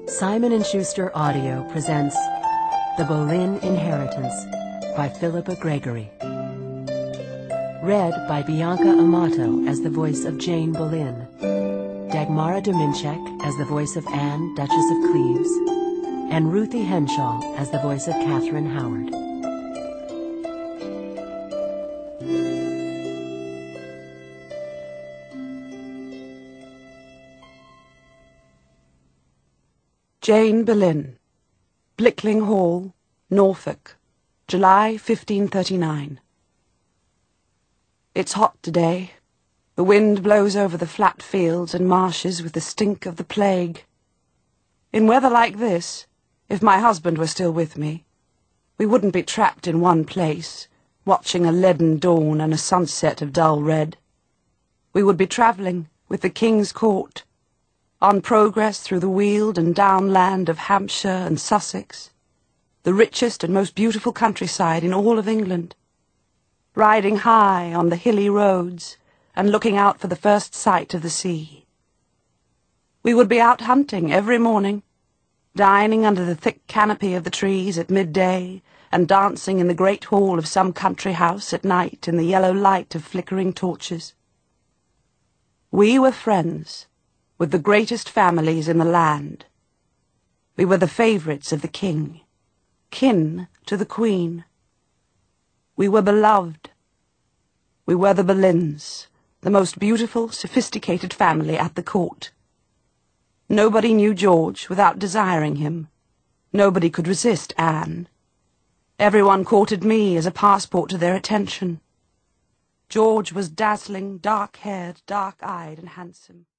Simon & Schuster Audio presents The Boleyn Inheritance by Philippa Gregory. Read by Bianca Amato as the voice of Jane Boleyn, Dagmara Dominczek as the voice of Anne, Duchess of Cleves, and Ruthie Henshaw as the voice of Catherine Howard. Jane Boleyn, Blickling Hall, Norfolk, July 1539. It's hot today. The wind blows over the flat fields and marshes with the stink of the plague. In weather like this, if my husband were still with me, we wouldn't be trapped in one place, watching a leaden dawn and a sunset of dull red. We would be travelling with the King's Court, on progress through the weald and downland of Hampshire and Sussex, the richest and most beautiful countryside in all of England, riding high on the hilly roads and looking out for the first sight of the sea. We would be out hunting every morning, dining under the thick canopy of the trees at midday, and dancing in the great hall of some country house at night in the yellow light of flickering torches. We were friends with the greatest families in the land. We were the favourites of the king, kin to the queen. We were beloved. We were the Boleyns, the most beautiful, sophisticated family at the court. Nobody knew George without desiring him. Nobody could resist Anne. Everyone courted me as a passport to their attention. George was dazzling, dark-haired, dark-eyed and handsome.